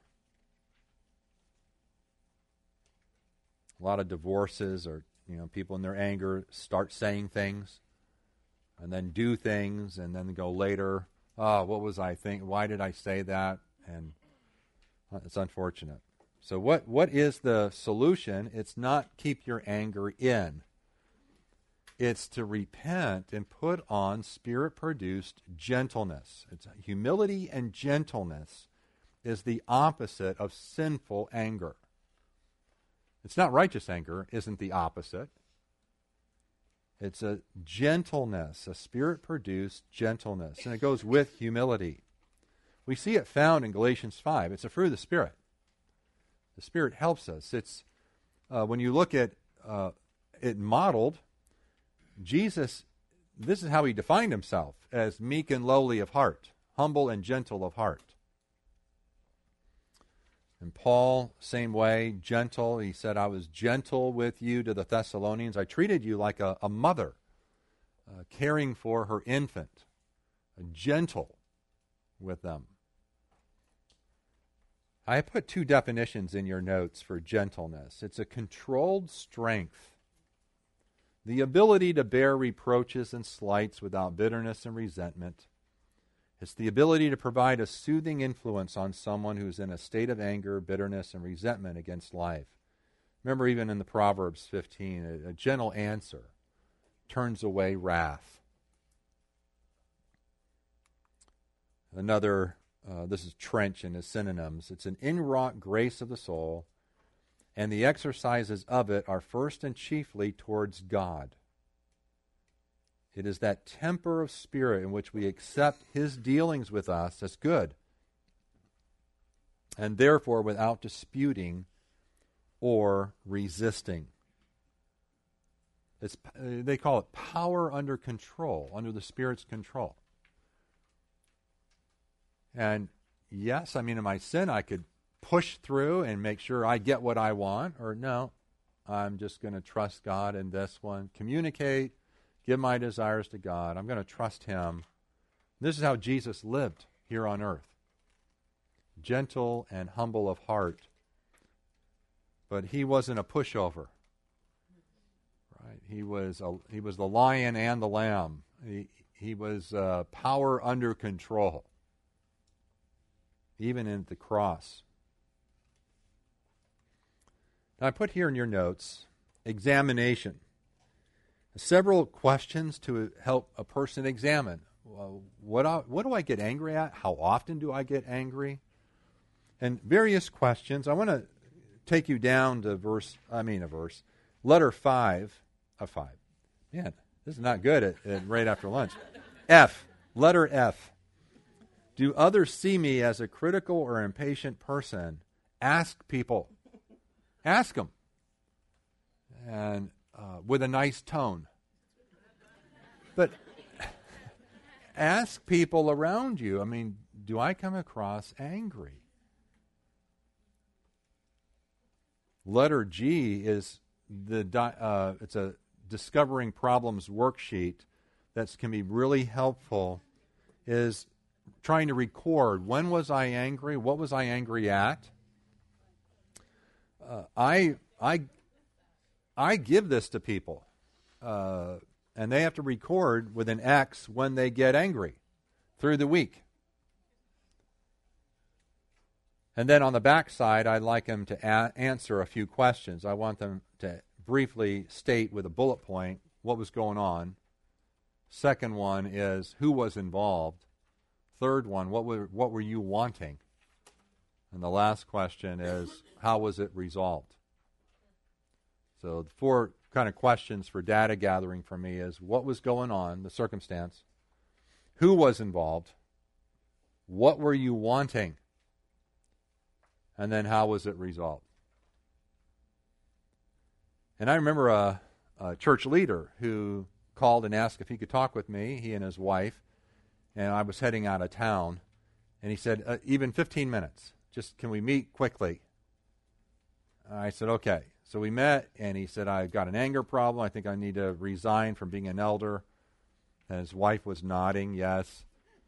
A lot of divorces or people in their anger start saying things and then do things and then go later what was I thinking? Why did I say that? And it's unfortunate. So what is the solution? It's not keep your anger in. It's to repent and put on Spirit-produced gentleness. It's humility and gentleness is the opposite of sinful anger. It's not righteous anger, isn't the opposite. It's a gentleness, a Spirit-produced gentleness, and it goes with humility. We see it found in Galatians 5. It's a fruit of the Spirit. The Spirit helps us. It's when you look at it modeled, Jesus, this is how he defined himself, as meek and lowly of heart, humble and gentle of heart. And Paul, same way, gentle. He said, I was gentle with you to the Thessalonians. I treated you like a mother caring for her infant, gentle with them. I put two definitions in your notes for gentleness. It's a controlled strength, the ability to bear reproaches and slights without bitterness and resentment. It's the ability to provide a soothing influence on someone who's in a state of anger, bitterness, and resentment against life. Remember, even in the Proverbs 15, a gentle answer turns away wrath. Another, this is trench in his synonyms. It's an inwrought grace of the soul, and the exercises of it are first and chiefly towards God. It is that temper of spirit in which we accept his dealings with us as good, and therefore without disputing or resisting. They call it power under control, under the Spirit's control. And yes, I mean, in my sin, I could push through and make sure I get what I want, or no, I'm just going to trust God in this one, communicate, give my desires to God. I'm going to trust him. This is how Jesus lived here on earth. Gentle and humble of heart. But he wasn't a pushover. Right? He was the lion and the lamb. He was power under control. Even in the cross. Now I put here in your notes, examination. Several questions to help a person examine. What do I get angry at? How often do I get angry? And various questions. I want to take you down to letter 5 of 5. Man, this is not good at right after lunch. F, letter F. Do others see me as a critical or impatient person? Ask people. Ask them. And with a nice tone. But ask people around you. I mean, do I come across angry? Letter G is it's a discovering problems worksheet that can be really helpful. Is trying to record, when was I angry? What was I angry at? I give this to people, and they have to record with an X when they get angry through the week. And then on the back side, I'd like them to answer a few questions. I want them to briefly state with a bullet point what was going on. Second one is who was involved. Third one, what were you wanting? And the last question is, how was it resolved? So the 4 kind of questions for data gathering for me is, what was going on, the circumstance? Who was involved? What were you wanting? And then how was it resolved? And I remember a church leader who called and asked if he could talk with me, he and his wife, and I was heading out of town. And he said, even 15 minutes. Just, can we meet quickly? I said, okay. So we met, and he said, I've got an anger problem. I think I need to resign from being an elder. And his wife was nodding, yes.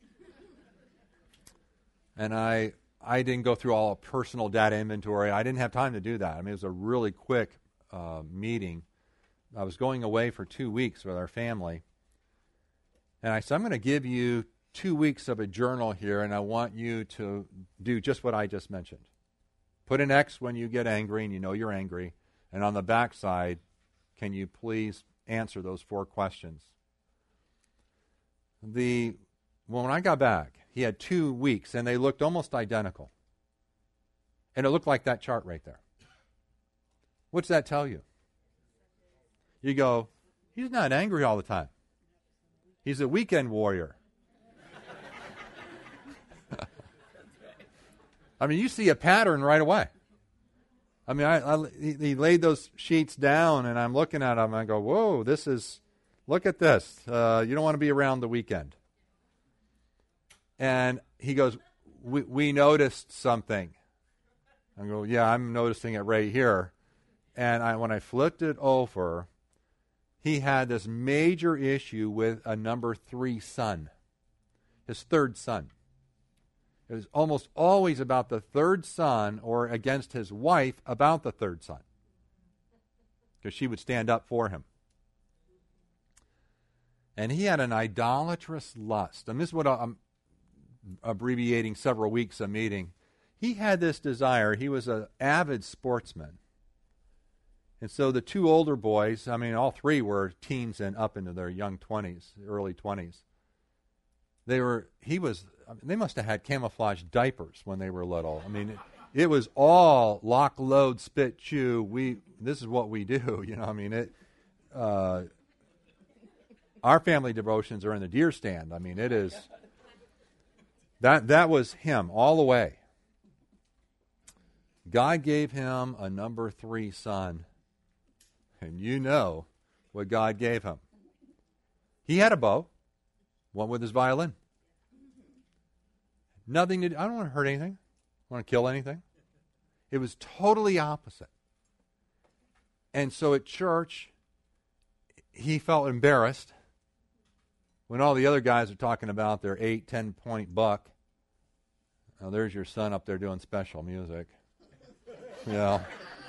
And I didn't go through all personal data inventory. I didn't have time to do that. I mean, it was a really quick meeting. I was going away for 2 weeks with our family. And I said, I'm going to give you 2 weeks of a journal here, and I want you to do just what I just mentioned. Put an X when you get angry and you know you're angry. And on the back side, can you please answer those 4 questions? When I got back, he had 2 weeks, and they looked almost identical. And it looked like that chart right there. What's that tell you? You go, he's not angry all the time. He's a weekend warrior. I mean, you see a pattern right away. I mean, he laid those sheets down, and I'm looking at them, and I go, whoa, look at this. You don't want to be around the weekend. And he goes, we noticed something. I go, yeah, I'm noticing it right here. And when I flipped it over, he had this major issue with a number 3 son, his third son. It was almost always about the third son or against his wife about the third son, because she would stand up for him. And he had an idolatrous lust. And this is what I'm abbreviating several weeks of meeting. He had this desire. He was an avid sportsman. And so the 2 older boys, I mean, all 3 were teens and up into their young 20s, early 20s. They must have had camouflage diapers when they were little. I mean, it was all lock, load, spit, chew. This is what we do, you know. I mean, our family devotions are in the deer stand. I mean, it is that was him all the way. God gave him a number 3 son, and you know what God gave him. He had a bow, went with his violin. Nothing to do. I don't want to hurt anything. I want to kill anything. It was totally opposite. And so at church, he felt embarrassed when all the other guys are talking about their 8-10 point buck. Now there's your son up there doing special music. You know,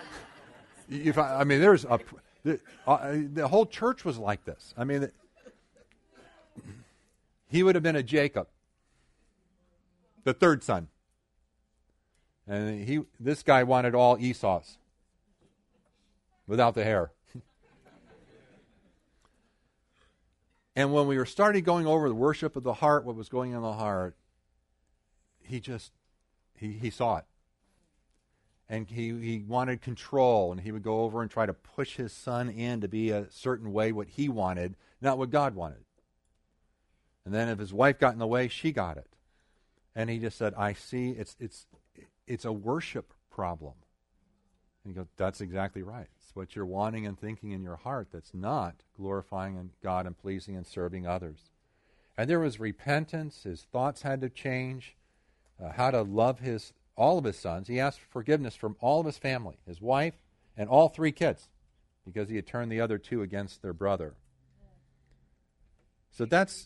the whole church was like this. I mean, he would have been a Jacob, the third son, and this guy wanted all Esau's without the hair. And when we were starting going over the worship of the heart, what was going on in the heart, he saw it. And he wanted control, and he would go over and try to push his son in to be a certain way, what he wanted, not what God wanted. And then if his wife got in the way, she got it. And he just said, I see, it's a worship problem. And you go, that's exactly right. It's what you're wanting and thinking in your heart that's not glorifying God and pleasing and serving others. And there was repentance. His thoughts had to change. How to love all of his sons. He asked for forgiveness from all of his family, his wife, and all 3 kids, because he had turned the other 2 against their brother. So that's...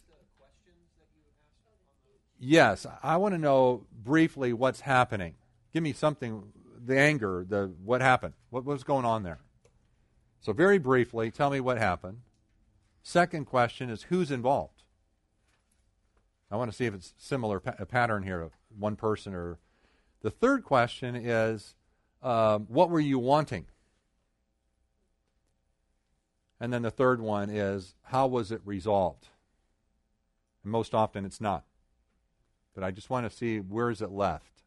Yes, I want to know briefly what's happening. Give me something, the anger, what happened. What was going on there? So very briefly, tell me what happened. Second question is, who's involved? I want to see if it's similar a pattern here of one person or... The third question is, what were you wanting? And then the third one is, how was it resolved? And most often it's not. But I just want to see, where is it left?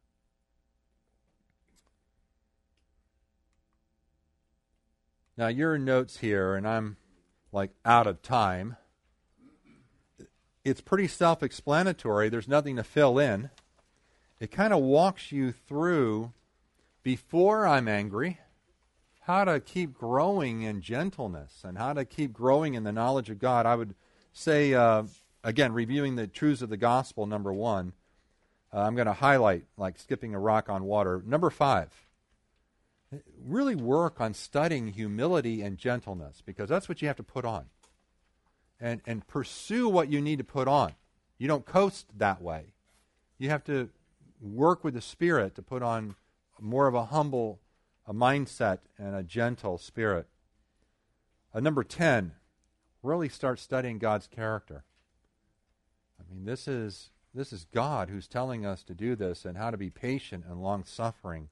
Now, your notes here, and I'm like out of time. It's pretty self-explanatory. There's nothing to fill in. It kind of walks you through, before I'm angry, how to keep growing in gentleness and how to keep growing in the knowledge of God. I would say, again, reviewing the truths of the gospel, number 1, I'm going to highlight, like skipping a rock on water. Number 5, really work on studying humility and gentleness, because that's what you have to put on. And pursue what you need to put on. You don't coast that way. You have to work with the Spirit to put on more of a humble mindset and a gentle spirit. Number 10, really start studying God's character. I mean, this is God who's telling us to do this and how to be patient and long-suffering.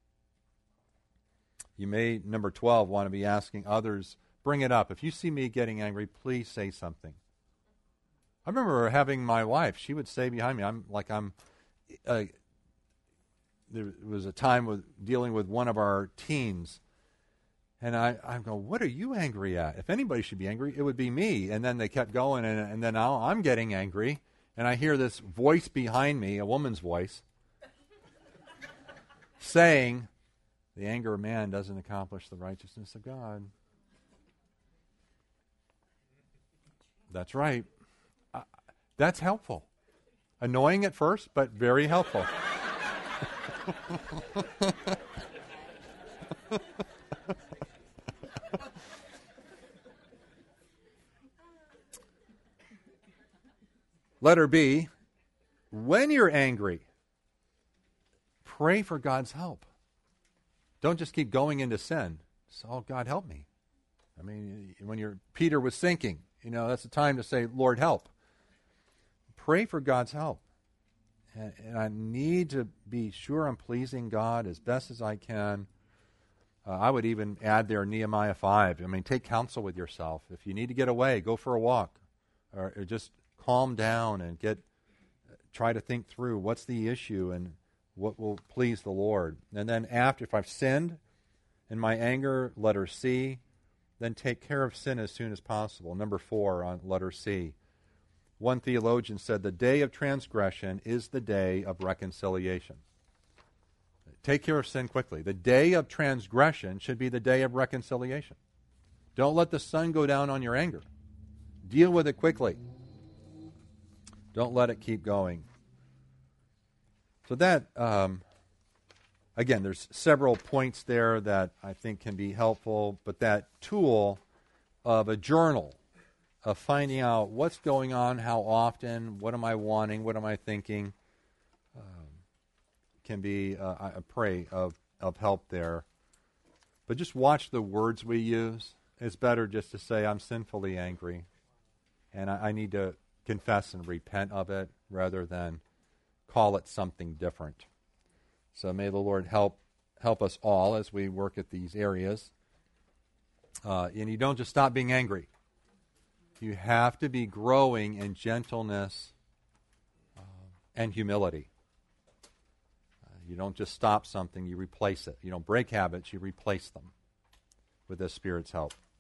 You may, number 12, want to be asking others, bring it up. If you see me getting angry, please say something. I remember having my wife, she would say behind me, there was a time with dealing with one of our teens, and I go, what are you angry at? If anybody should be angry, it would be me. And then they kept going, and then now I'm getting angry, and I hear this voice behind me, a woman's voice, saying, the anger of man doesn't accomplish the righteousness of God. That's right. That's helpful. Annoying at first, but very helpful. Letter B, when you're angry, pray for God's help. Don't just keep going into sin. So, oh, God, help me. I mean, when Peter was sinking, that's the time to say, Lord, help. Pray for God's help. And I need to be sure I'm pleasing God as best as I can. I would even add there Nehemiah 5. I mean, take counsel with yourself. If you need to get away, go for a walk. Or just calm down and try to think through what's the issue and what will please the Lord. And then after, if I've sinned in my anger, letter C, then take care of sin as soon as possible. Number 4 on letter C. One theologian said, the day of transgression is the day of reconciliation. Take care of sin quickly. The day of transgression should be the day of reconciliation. Don't let the sun go down on your anger. Deal with it quickly. Don't let it keep going. So that, again, there's several points there that I think can be helpful, but that tool of a journal, of finding out what's going on, how often, what am I wanting, what am I thinking, can be, I pray, of help there. But just watch the words we use. It's better just to say, I'm sinfully angry, and I need to confess and repent of it rather than call it something different. So may the Lord help us all as we work at these areas. And you don't just stop being angry. You have to be growing in gentleness and humility. You don't just stop something, you replace it. You don't break habits, you replace them with the Spirit's help.